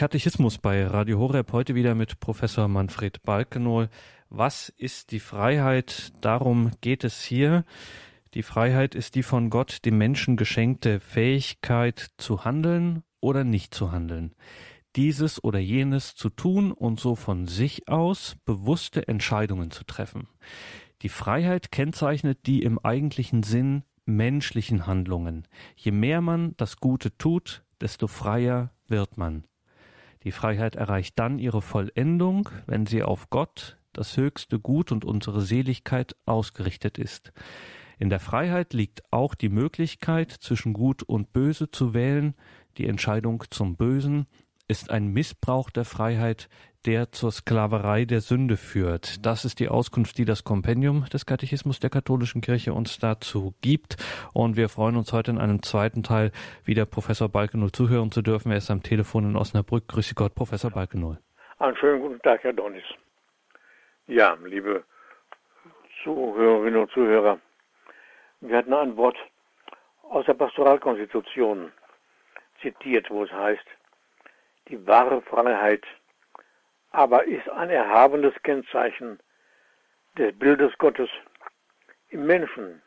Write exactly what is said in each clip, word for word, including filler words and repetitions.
Katechismus bei Radio Horeb, heute wieder mit Professor Manfred Balkenohl. Was ist die Freiheit? Darum geht es hier. Die Freiheit ist die von Gott dem Menschen geschenkte Fähigkeit zu handeln oder nicht zu handeln. Dieses oder jenes zu tun und so von sich aus bewusste Entscheidungen zu treffen. Die Freiheit kennzeichnet die im eigentlichen Sinn menschlichen Handlungen. Je mehr man das Gute tut, desto freier wird man. Die Freiheit erreicht dann ihre Vollendung, wenn sie auf Gott, das höchste Gut und unsere Seligkeit ausgerichtet ist. In der Freiheit liegt auch die Möglichkeit, zwischen Gut und Böse zu wählen. Die Entscheidung zum Bösen ist ein Missbrauch der Freiheit, der zur Sklaverei der Sünde führt. Das ist die Auskunft, die das Kompendium des Katechismus der katholischen Kirche uns dazu gibt. Und wir freuen uns heute in einem zweiten Teil wieder Professor Balkenohl zuhören zu dürfen. Er ist am Telefon in Osnabrück. Grüße Gott, Professor Balkenohl. Einen schönen guten Tag, Herr Donis. Ja, liebe Zuhörerinnen und Zuhörer, wir hatten ein Wort aus der Pastoralkonstitution zitiert, wo es heißt, die wahre Freiheit aber ist ein erhabenes Kennzeichen des Bildes Gottes im Menschen.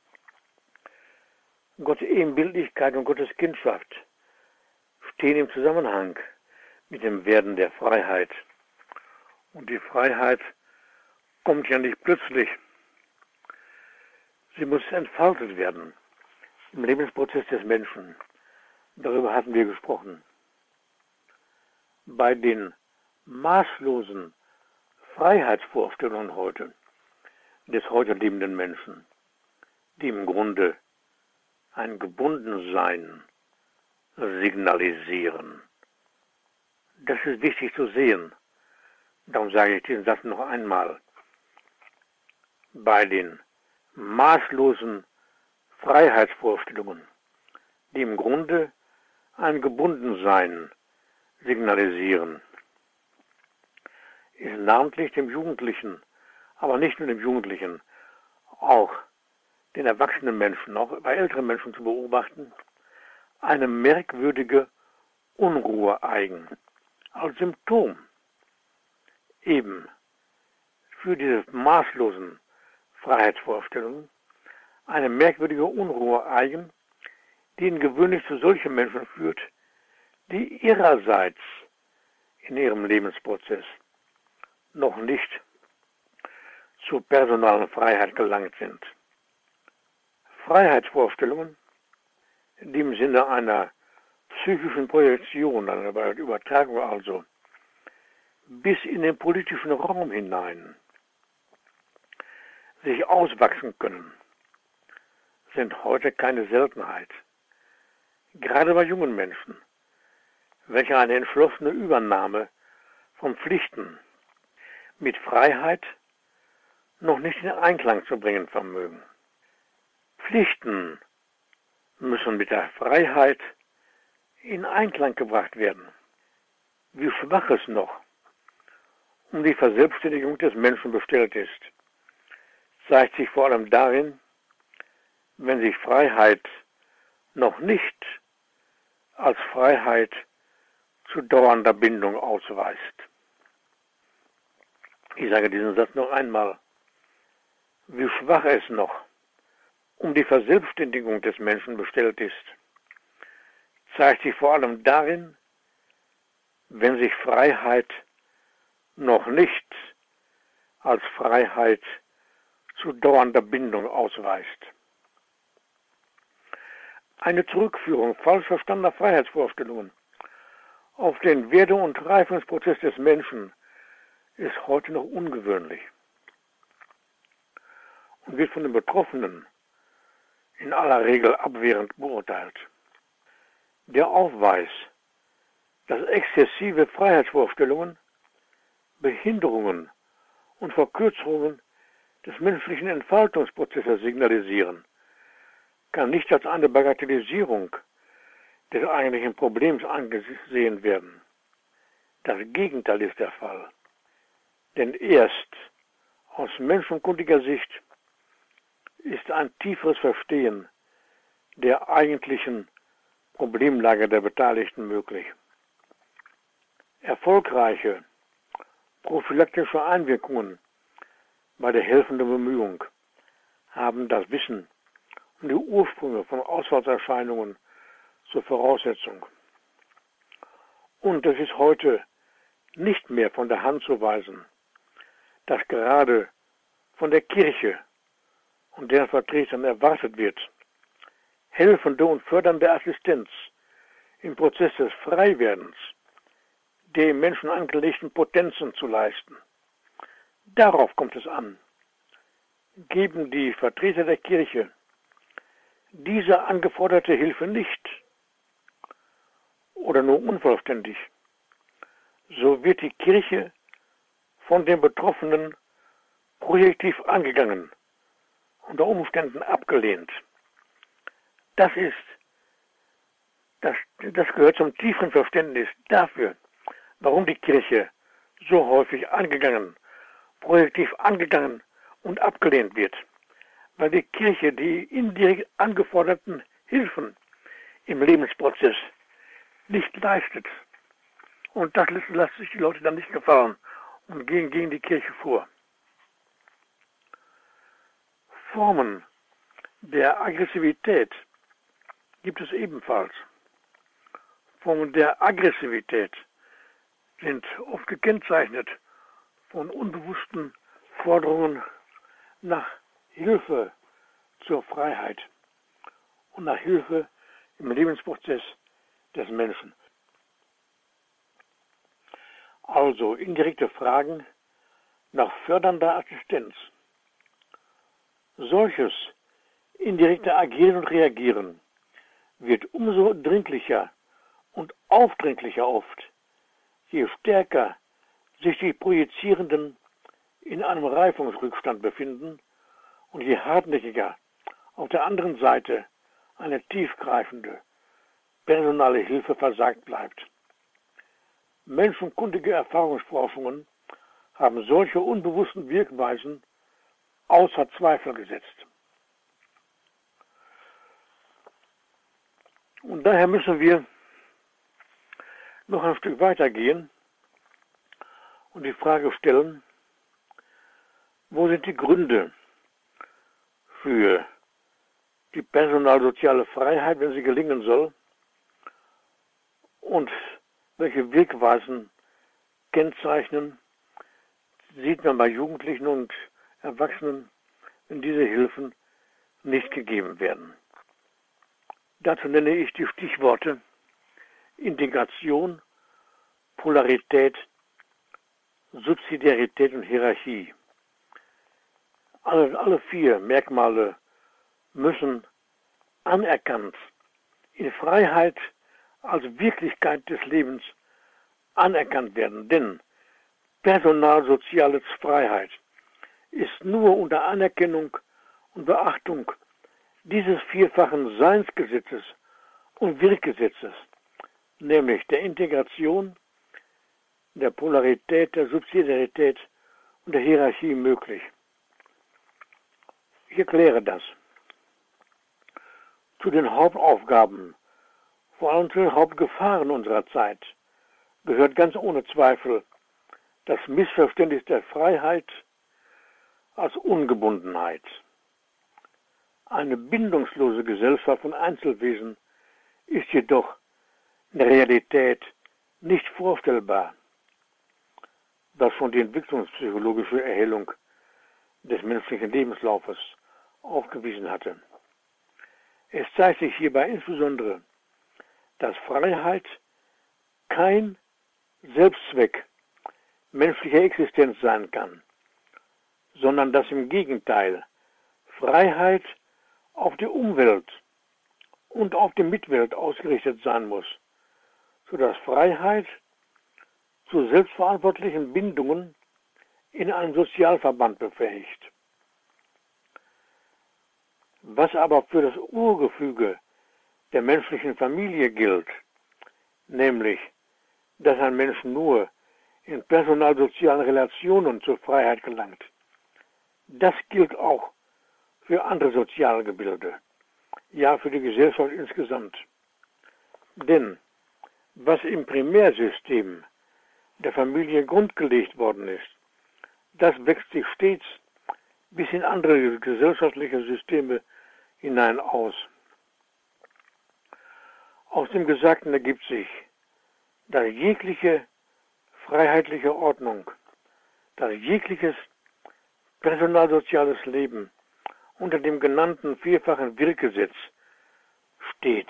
Gottes Ebenbildlichkeit und Gottes Kindschaft stehen im Zusammenhang mit dem Werden der Freiheit. Und die Freiheit kommt ja nicht plötzlich. Sie muss entfaltet werden im Lebensprozess des Menschen. Darüber hatten wir gesprochen. Bei den maßlosen Freiheitsvorstellungen heute, des heute lebenden Menschen, die im Grunde ein Gebundensein signalisieren. Das ist wichtig zu sehen. Darum sage ich diesen Satz noch einmal. Bei den maßlosen Freiheitsvorstellungen, die im Grunde ein Gebundensein signalisieren, ist namentlich dem Jugendlichen, aber nicht nur dem Jugendlichen, auch den erwachsenen Menschen, auch bei älteren Menschen zu beobachten, eine merkwürdige Unruhe eigen, als Symptom eben für diese maßlosen Freiheitsvorstellungen, eine merkwürdige Unruhe eigen, die ihn gewöhnlich zu solchen Menschen führt, die ihrerseits in ihrem Lebensprozess noch nicht zur personalen Freiheit gelangt sind. Freiheitsvorstellungen, die im Sinne einer psychischen Projektion, einer Übertragung also, bis in den politischen Raum hinein sich auswachsen können, sind heute keine Seltenheit. Gerade bei jungen Menschen, welche eine entschlossene Übernahme von Pflichten mit Freiheit noch nicht in Einklang zu bringen vermögen. Pflichten müssen mit der Freiheit in Einklang gebracht werden. Wie schwach es noch um die Verselbstständigung des Menschen bestellt ist, zeigt sich vor allem darin, wenn sich Freiheit noch nicht als Freiheit zu dauernder Bindung ausweist. Ich sage diesen Satz noch einmal. Wie schwach es noch um die Verselbstständigung des Menschen bestellt ist, zeigt sich vor allem darin, wenn sich Freiheit noch nicht als Freiheit zu dauernder Bindung ausweist. Eine Zurückführung falsch verstandener Freiheitsvorstellungen auf den Werde- und Reifungsprozess des Menschen ist heute noch ungewöhnlich und wird von den Betroffenen in aller Regel abwehrend beurteilt. Der Aufweis, dass exzessive Freiheitsvorstellungen Behinderungen und Verkürzungen des menschlichen Entfaltungsprozesses signalisieren, kann nicht als eine Bagatellisierung des eigentlichen Problems angesehen werden. Das Gegenteil ist der Fall. Denn erst aus menschenkundiger Sicht ist ein tieferes Verstehen der eigentlichen Problemlage der Beteiligten möglich. erfolgreiche prophylaktische Einwirkungen bei der helfenden Bemühung haben das Wissen um die Ursprünge von Ausfallserscheinungen zur Voraussetzung. Und es ist heute nicht mehr von der Hand zu weisen, dass gerade von der Kirche und deren Vertretern erwartet wird, helfende und fördernde Assistenz im Prozess des Freiwerdens der im Menschen angelegten Potenzen zu leisten. Darauf kommt es an. Geben die Vertreter der Kirche diese angeforderte Hilfe nicht oder nur unvollständig, so wird die Kirche von den Betroffenen projektiv angegangen, unter Umständen abgelehnt. Das ist, das, das gehört zum tieferen Verständnis dafür, warum die Kirche so häufig angegangen, projektiv angegangen und abgelehnt wird. Weil die Kirche die indirekt angeforderten Hilfen im Lebensprozess nicht leistet. Und das lässt sich die Leute dann nicht gefallen und gehen gegen die Kirche vor. Formen der Aggressivität gibt es ebenfalls. Formen der Aggressivität sind oft gekennzeichnet von unbewussten Forderungen nach Hilfe zur Freiheit und nach Hilfe im Lebensprozess des Menschen. Also indirekte Fragen nach fördernder Assistenz. Solches indirekte Agieren und Reagieren wird umso dringlicher und aufdringlicher oft, je stärker sich die Projizierenden in einem Reifungsrückstand befinden und je hartnäckiger auf der anderen Seite eine tiefgreifende personale Hilfe versagt bleibt. Menschenkundige Erfahrungsforschungen haben solche unbewussten Wirkweisen außer Zweifel gesetzt. Und daher müssen wir noch ein Stück weitergehen und die Frage stellen, wo sind die Gründe für die personalsoziale Freiheit, wenn sie gelingen soll, und welche Wegweisen kennzeichnen, sieht man bei Jugendlichen und Erwachsenen, wenn diese Hilfen nicht gegeben werden. Dazu nenne ich die Stichworte Integration, Polarität, Subsidiarität und Hierarchie. Alle, alle vier Merkmale müssen anerkannt, in Freiheit als Wirklichkeit des Lebens anerkannt werden. Denn personalsoziale Freiheit ist nur unter Anerkennung und Beachtung dieses vierfachen Seinsgesetzes und Wirkgesetzes, nämlich der Integration, der Polarität, der Subsidiarität und der Hierarchie möglich. Ich erkläre das. Zu den Hauptaufgaben, vor allem zu den Hauptgefahren unserer Zeit, gehört ganz ohne Zweifel das Missverständnis der Freiheit als Ungebundenheit. Eine bindungslose Gesellschaft von Einzelwesen ist jedoch in der Realität nicht vorstellbar, was schon die entwicklungspsychologische Erhellung des menschlichen Lebenslaufes aufgewiesen hatte. Es zeigt sich hierbei insbesondere, dass Freiheit kein Selbstzweck menschlicher Existenz sein kann, sondern dass im Gegenteil Freiheit auf die Umwelt und auf die Mitwelt ausgerichtet sein muss, sodass Freiheit zu selbstverantwortlichen Bindungen in einem Sozialverband befähigt. Was aber für das Urgefüge der menschlichen Familie gilt, nämlich, dass ein Mensch nur in personalsozialen Relationen zur Freiheit gelangt, das gilt auch für andere soziale Gebilde, ja für die Gesellschaft insgesamt. Denn was im Primärsystem der Familie grundgelegt worden ist, das wächst sich stets bis in andere gesellschaftliche Systeme hinein aus. Aus dem Gesagten ergibt sich, dass jegliche freiheitliche Ordnung, dass jegliches personalsoziales Leben unter dem genannten vierfachen Wirkgesetz steht.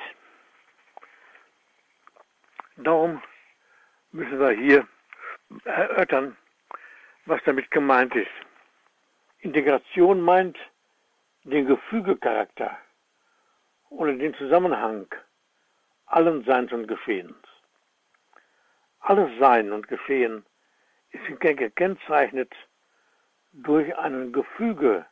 Darum müssen wir hier erörtern, was damit gemeint ist. Integration meint den Gefügecharakter oder den Zusammenhang allen Seins und Geschehens. Alles Sein und Geschehen ist gekennzeichnet durch einen Gefügecharakter.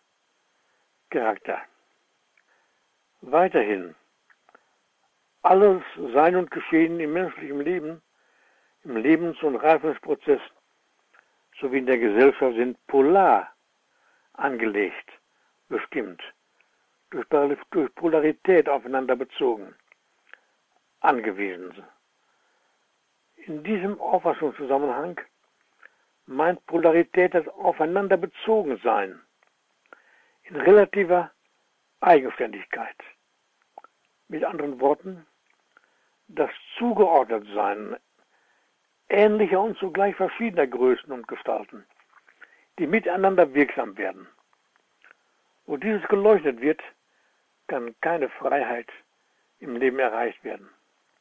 Weiterhin, alles Sein und Geschehen im menschlichen Leben, im Lebens- und Reifungsprozess sowie in der Gesellschaft sind polar angelegt, bestimmt, durch, durch Polarität aufeinander bezogen, angewiesen. In diesem Auffassungszusammenhang meint Polarität das Aufeinanderbezogensein in relativer Eigenständigkeit. Mit anderen Worten, das Zugeordnetsein ähnlicher und zugleich verschiedener Größen und Gestalten, die miteinander wirksam werden. Wo dieses geleuchtet wird, kann keine Freiheit im Leben erreicht werden.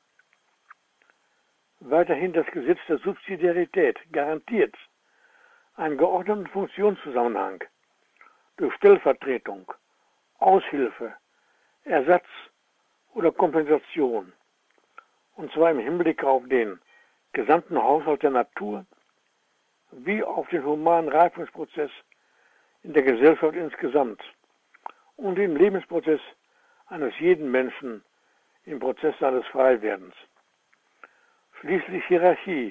Weiterhin das Gesetz der Subsidiarität garantiert einen geordneten Funktionszusammenhang durch Stellvertretung, Aushilfe, Ersatz oder Kompensation, und zwar im Hinblick auf den gesamten Haushalt der Natur wie auf den humanen Reifungsprozess in der Gesellschaft insgesamt und im Lebensprozess eines jeden Menschen im Prozess seines Freiwerdens. Schließlich Hierarchie,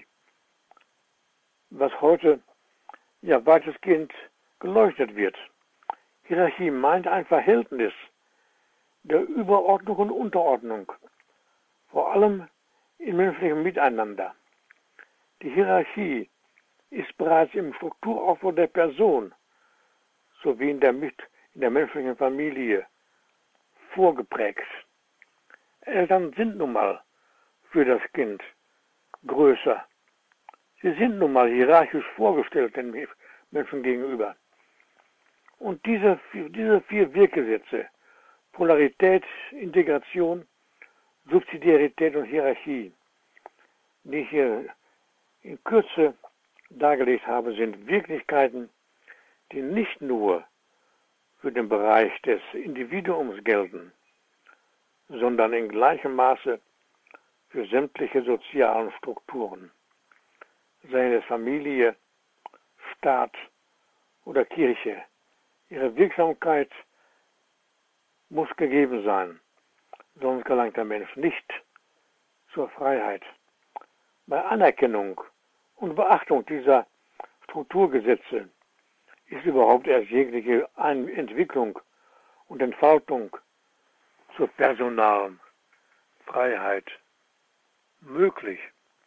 was heute ja weitestgehend geleuchtet wird. Hierarchie meint ein Verhältnis der Überordnung und Unterordnung, vor allem im menschlichen Miteinander. Die Hierarchie ist bereits im Strukturaufbau der Person sowie in der, in der menschlichen Familie vorgeprägt. Eltern sind nun mal für das Kind größer. Sie sind nun mal hierarchisch vorgestellt den Menschen gegenüber. Und diese, diese vier Wirkgesetze, Polarität, Integration, Subsidiarität und Hierarchie, die ich hier in Kürze dargelegt habe, sind Wirklichkeiten, die nicht nur für den Bereich des Individuums gelten, sondern in gleichem Maße für sämtliche sozialen Strukturen, seien es Familie, Staat oder Kirche. Ihre Wirksamkeit muss gegeben sein, sonst gelangt der Mensch nicht zur Freiheit. Bei Anerkennung und Beachtung dieser Strukturgesetze ist überhaupt erst jegliche Entwicklung und Entfaltung zur personalen Freiheit möglich.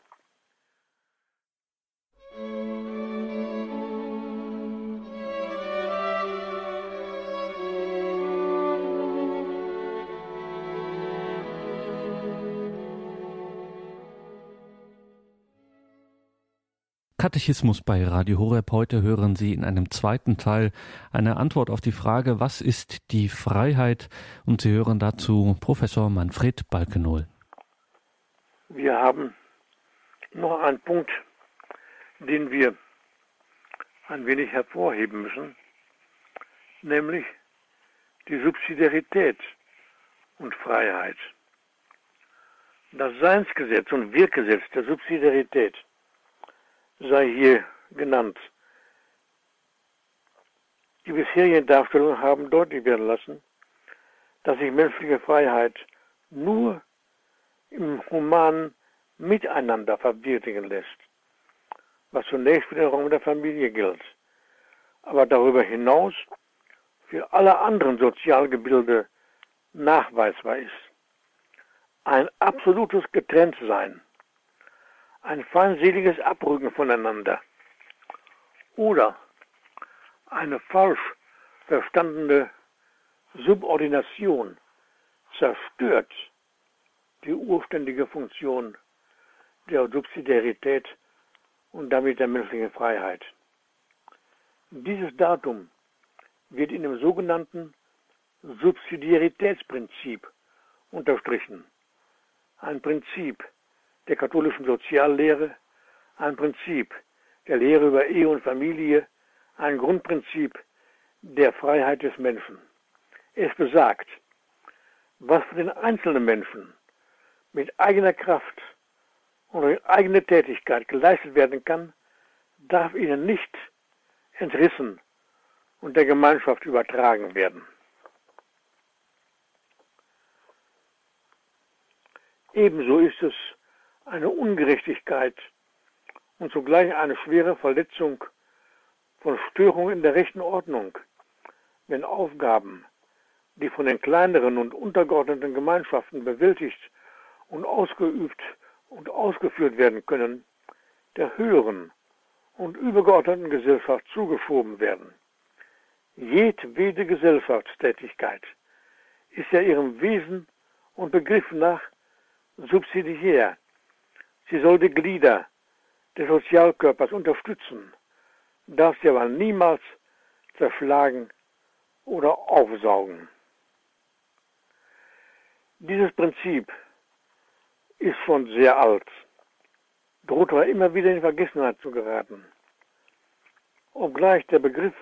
Katechismus bei Radio Horeb. Heute hören Sie in einem zweiten Teil eine Antwort auf die Frage, was ist die Freiheit? Und Sie hören dazu Professor Manfred Balkenohl. Wir haben noch einen Punkt, den wir ein wenig hervorheben müssen, nämlich die Subsidiarität und Freiheit. Das Seinsgesetz und Wirkgesetz der Subsidiarität sei hier genannt. Die bisherigen Darstellungen haben deutlich werden lassen, dass sich menschliche Freiheit nur im humanen Miteinander verwirklichen lässt, was zunächst für den Raum der Familie gilt, aber darüber hinaus für alle anderen Sozialgebilde nachweisbar ist. Ein absolutes Getrenntsein, ein feindseliges Abrücken voneinander oder eine falsch verstandene Subordination zerstört die urständige Funktion der Subsidiarität und damit der menschlichen Freiheit. Dieses Datum wird in dem sogenannten Subsidiaritätsprinzip unterstrichen. Ein Prinzip der katholischen Soziallehre, ein Prinzip der Lehre über Ehe und Familie, ein Grundprinzip der Freiheit des Menschen. Es besagt, was für den einzelnen Menschen mit eigener Kraft und durch eigene Tätigkeit geleistet werden kann, darf ihnen nicht entrissen und der Gemeinschaft übertragen werden. Ebenso ist es eine Ungerechtigkeit und zugleich eine schwere Verletzung von Störungen in der rechten Ordnung, wenn Aufgaben, die von den kleineren und untergeordneten Gemeinschaften bewältigt und ausgeübt und ausgeführt werden können, der höheren und übergeordneten Gesellschaft zugeschoben werden. Jedwede Gesellschaftstätigkeit ist ja ihrem Wesen und Begriff nach subsidiär. Sie soll die Glieder des Sozialkörpers unterstützen, darf sie aber niemals zerschlagen oder aufsaugen. Dieses Prinzip ist schon sehr alt, droht aber immer wieder in Vergessenheit zu geraten. Obgleich der Begriff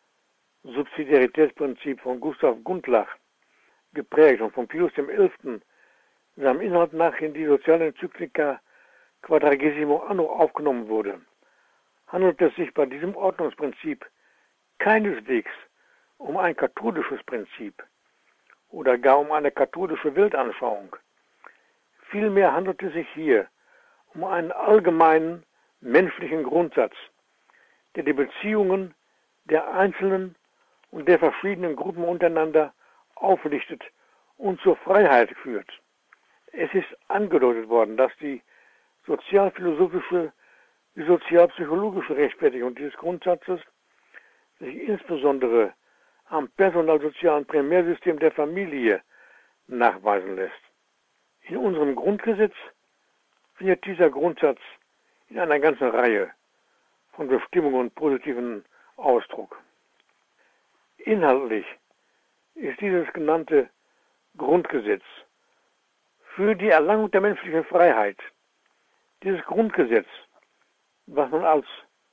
Subsidiaritätsprinzip von Gustav Gundlach, geprägt und von Pius der Elfte, seinem Inhalt nach in die soziale Enzyklika Quadragesimo Anno aufgenommen wurde, handelt es sich bei diesem Ordnungsprinzip keineswegs um ein katholisches Prinzip oder gar um eine katholische Weltanschauung. Vielmehr handelt es sich hier um einen allgemeinen menschlichen Grundsatz, der die Beziehungen der Einzelnen und der verschiedenen Gruppen untereinander auflichtet und zur Freiheit führt. Es ist angedeutet worden, dass die sozialphilosophische wie sozialpsychologische Rechtfertigung dieses Grundsatzes sich insbesondere am personalsozialen Primärsystem der Familie nachweisen lässt. In unserem Grundgesetz findet dieser Grundsatz in einer ganzen Reihe von Bestimmungen und positiven Ausdruck. Inhaltlich ist dieses genannte Grundgesetz für die Erlangung der menschlichen Freiheit, dieses Grundgesetz, was man als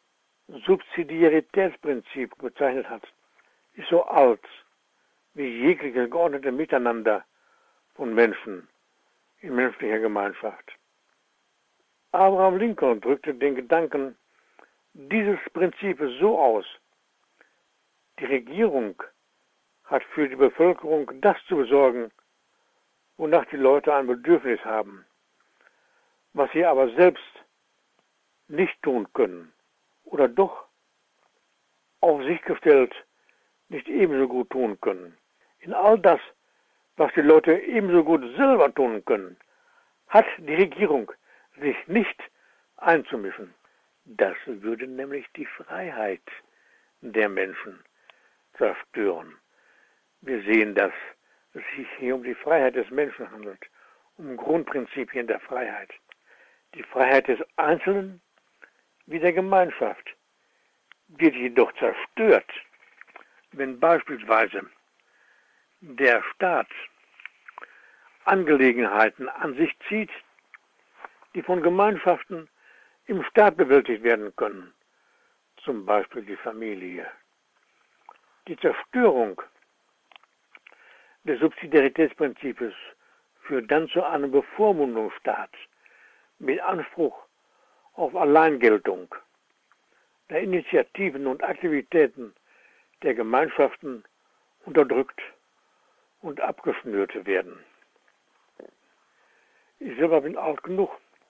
Subsidiaritätsprinzip bezeichnet hat, ist so alt wie jegliches geordnete Miteinander von Menschen in menschlicher Gemeinschaft. Abraham Lincoln drückte den Gedanken dieses Prinzips so aus: Die Regierung hat für die Bevölkerung das zu besorgen, wonach die Leute ein Bedürfnis haben, was sie aber selbst nicht tun können oder doch auf sich gestellt nicht ebenso gut tun können. In all das, was die Leute ebenso gut selber tun können, hat die Regierung sich nicht einzumischen. Das würde nämlich die Freiheit der Menschen zerstören. Wir sehen, dass es sich hier um die Freiheit des Menschen handelt, um Grundprinzipien der Freiheit. Die Freiheit des Einzelnen wie der Gemeinschaft wird jedoch zerstört, wenn beispielsweise der Staat Angelegenheiten an sich zieht, die von Gemeinschaften im Staat bewältigt werden können, zum Beispiel die Familie. Die Zerstörung des Subsidiaritätsprinzips führt dann zu einem Bevormundungsstaat mit Anspruch auf Alleingeltung, der Initiativen und Aktivitäten der Gemeinschaften unterdrückt und abgeschnürt werden. Ich selber bin alt genug,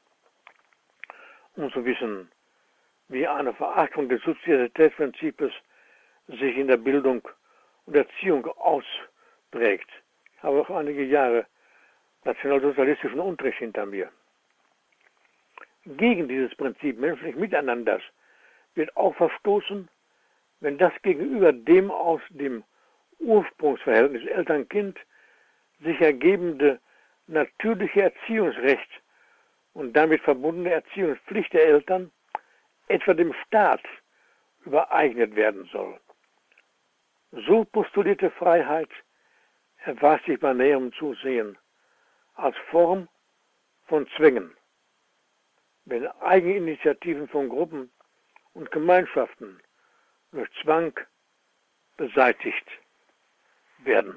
um zu wissen, wie eine Verachtung des Subsidiaritätsprinzips sich in der Bildung und Erziehung ausprägt. Ich habe auch einige Jahre nationalsozialistischen Unterricht hinter mir. gegen dieses Prinzip menschlichen Miteinanders wird auch verstoßen, wenn das gegenüber dem aus dem Ursprungsverhältnis Eltern-Kind sich ergebende natürliche Erziehungsrecht und damit verbundene Erziehungspflicht der Eltern etwa dem Staat übereignet werden soll. So postulierte Freiheit erweist sich bei näherem Zusehen als Form von Zwängen, wenn Eigeninitiativen von Gruppen und Gemeinschaften durch Zwang beseitigt werden.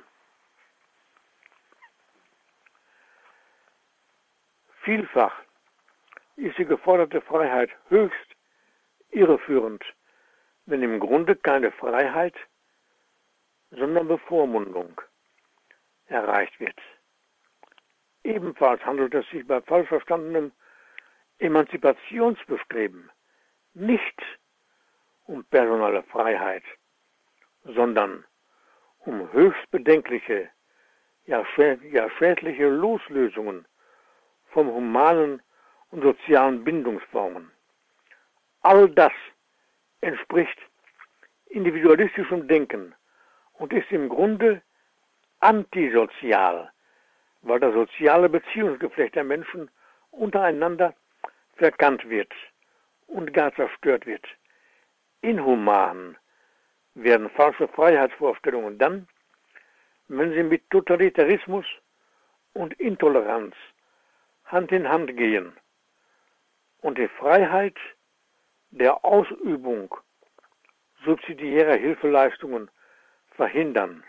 Vielfach ist die geforderte Freiheit höchst irreführend, wenn im Grunde keine Freiheit, sondern Bevormundung erreicht wird. Ebenfalls handelt es sich bei falsch verstandenem Emanzipationsbestreben nicht um personale Freiheit, sondern um höchst bedenkliche, ja, schä- ja schädliche Loslösungen vom humanen und sozialen Bindungsformen. All das entspricht individualistischem Denken und ist im Grunde antisozial, weil das soziale Beziehungsgeflecht der Menschen untereinander verkannt wird und gar zerstört wird. Inhuman werden falsche Freiheitsvorstellungen dann, wenn sie mit Totalitarismus und Intoleranz Hand in Hand gehen und die Freiheit der Ausübung subsidiärer Hilfeleistungen verhindern.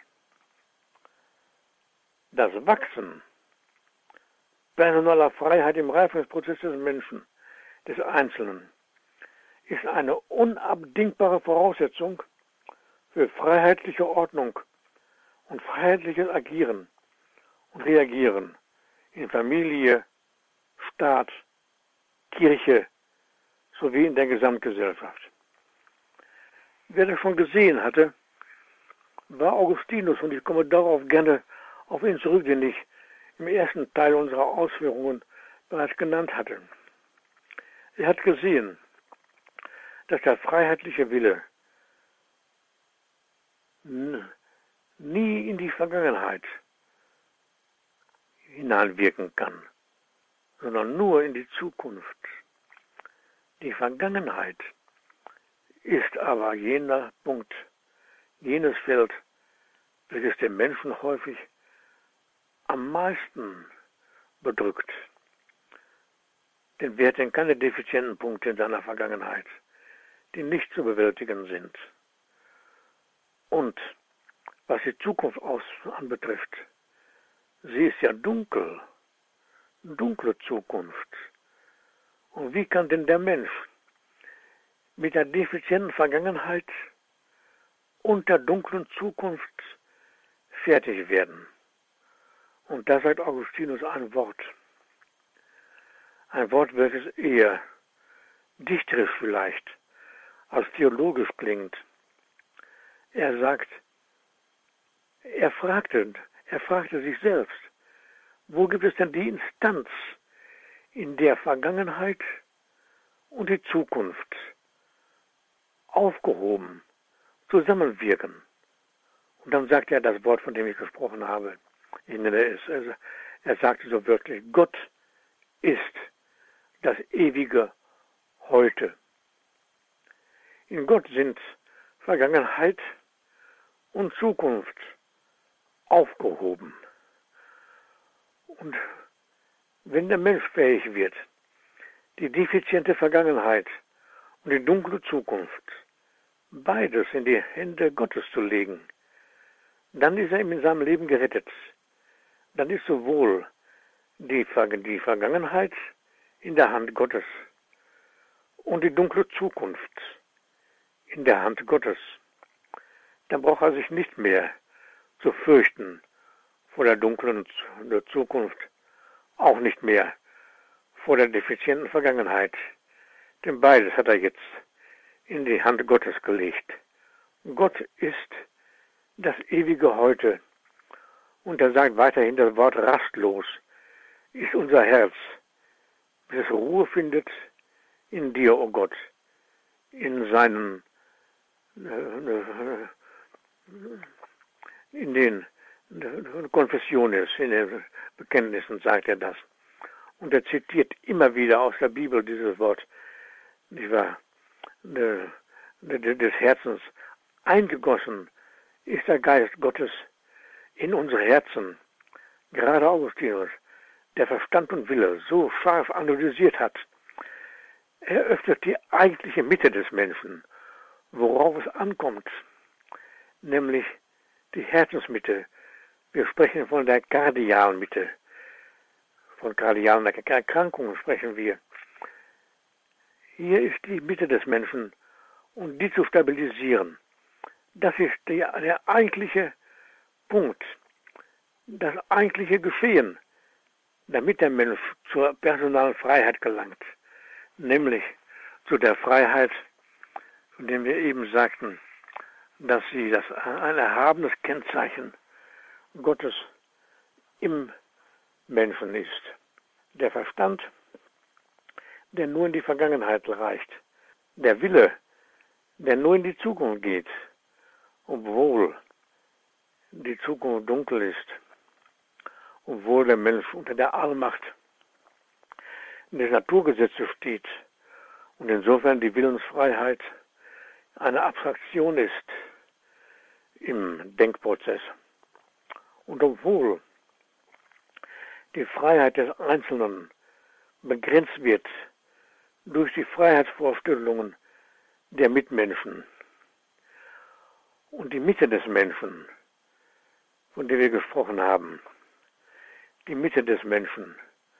Das Wachsen personaler Freiheit im Reifungsprozess des Menschen, des Einzelnen, ist eine unabdingbare Voraussetzung für freiheitliche Ordnung und freiheitliches Agieren und Reagieren in Familie, Staat, Kirche sowie in der Gesamtgesellschaft. Wer das schon gesehen hatte, war Augustinus, und ich komme darauf gerne auf ihn zurück, den ich im ersten Teil unserer Ausführungen bereits genannt hatte. Er hat gesehen, dass der freiheitliche Wille nie in die Vergangenheit hineinwirken kann, sondern nur in die Zukunft. Die Vergangenheit ist aber jener Punkt, jenes Feld, welches den Menschen häufig am meisten bedrückt. Denn wer hat denn keine defizienten Punkte in seiner Vergangenheit, die nicht zu bewältigen sind? Und was die Zukunft aus anbetrifft, sie ist ja dunkel, dunkle Zukunft. Und wie kann denn der Mensch mit der defizienten Vergangenheit und der dunklen Zukunft fertig werden? Und da sagt Augustinus ein Wort. Ein Wort, welches eher dichterisch vielleicht als theologisch klingt. Er sagt, er fragte, er fragte sich selbst, wo gibt es denn die Instanz, in der Vergangenheit und die Zukunft aufgehoben zusammenwirken? Und dann sagt er das Wort, von dem ich gesprochen habe. Ich nenne es, er, er sagte so wörtlich, Gott ist das ewige Heute. In Gott sind Vergangenheit und Zukunft aufgehoben. Und wenn der Mensch fähig wird, die defiziente Vergangenheit und die dunkle Zukunft beides in die Hände Gottes zu legen, dann ist er in seinem Leben gerettet. Dann ist sowohl die, die Vergangenheit in der Hand Gottes und die dunkle Zukunft in der Hand Gottes. Dann braucht er sich nicht mehr zu fürchten vor der dunklen Zukunft, auch nicht mehr vor der defizienten Vergangenheit. Denn beides hat er jetzt in die Hand Gottes gelegt. Gott ist das ewige Heute. Und er sagt weiterhin das Wort rastlos ist unser Herz, bis es Ruhe findet in dir, o oh Gott, in seinen, in den Konfessionen, in den Bekenntnissen sagt er das. Und er zitiert immer wieder aus der Bibel dieses Wort, nicht wahr, des Herzens. Eingegossen ist der Geist Gottes in unsere Herzen. Gerade Augustinus, der Verstand und Wille so scharf analysiert hat, eröffnet die eigentliche Mitte des Menschen, worauf es ankommt, nämlich die Herzensmitte. Wir sprechen von der kardialen Mitte. Von kardialen Erkrankungen sprechen wir. Hier ist die Mitte des Menschen und die zu stabilisieren. Das ist der, der eigentliche Punkt, das eigentliche Geschehen, damit der Mensch zur personalen Freiheit gelangt, nämlich zu der Freiheit, von der wir eben sagten, dass sie das ein erhabenes Kennzeichen Gottes im Menschen ist. Der Verstand, der nur in die Vergangenheit reicht. Der Wille, der nur in die Zukunft geht, obwohl die Zukunft dunkel ist, obwohl der Mensch unter der Allmacht des Naturgesetzes steht und insofern die Willensfreiheit eine Abstraktion ist im Denkprozess. Und obwohl die Freiheit des Einzelnen begrenzt wird durch die Freiheitsvorstellungen der Mitmenschen und die Mitte des Menschen, von der wir gesprochen haben, die Mitte des Menschen,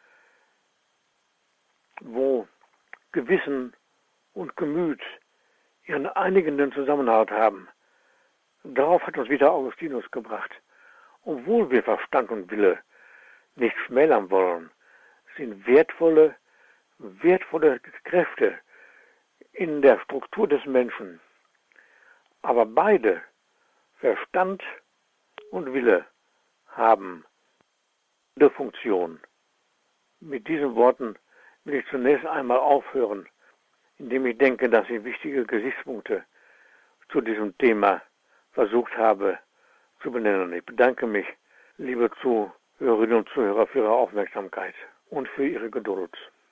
wo Gewissen und Gemüt ihren einigenden Zusammenhalt haben. Darauf hat uns wieder Augustinus gebracht. Obwohl wir Verstand und Wille nicht schmälern wollen, sind wertvolle, wertvolle Kräfte in der Struktur des Menschen. Aber beide, Verstand und Wille, haben eine Funktion. Mit diesen Worten will ich zunächst einmal aufhören, indem ich denke, dass ich wichtige Gesichtspunkte zu diesem Thema versucht habe zu benennen. Ich bedanke mich, liebe Zuhörerinnen und Zuhörer, für Ihre Aufmerksamkeit und für Ihre Geduld.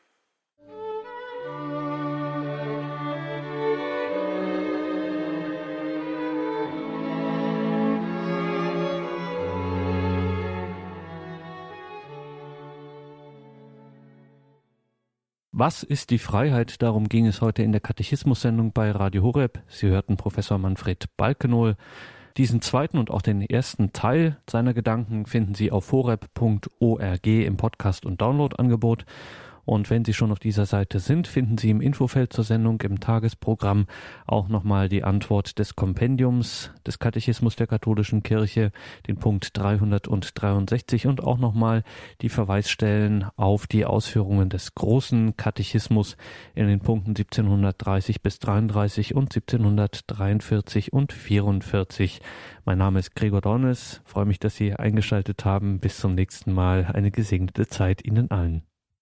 Was ist die Freiheit? Darum ging es heute in der Katechismus-Sendung bei Radio Horeb. Sie hörten Professor Manfred Balkenohl. Diesen zweiten und auch den ersten Teil seiner Gedanken finden Sie auf horeb punkt org im Podcast- und Downloadangebot. Und wenn Sie schon auf dieser Seite sind, finden Sie im Infofeld zur Sendung im Tagesprogramm auch nochmal die Antwort des Kompendiums des Katechismus der Katholischen Kirche, den Punkt dreihundertdreiundsechzig und auch nochmal die Verweisstellen auf die Ausführungen des großen Katechismus in den Punkten siebzehnhundertdreißig bis dreiunddreißig und siebzehnhundertdreiundvierzig und vierundvierzig. Mein Name ist Gregor Dornes. Freue mich, dass Sie eingeschaltet haben. Bis zum nächsten Mal. Eine gesegnete Zeit Ihnen allen.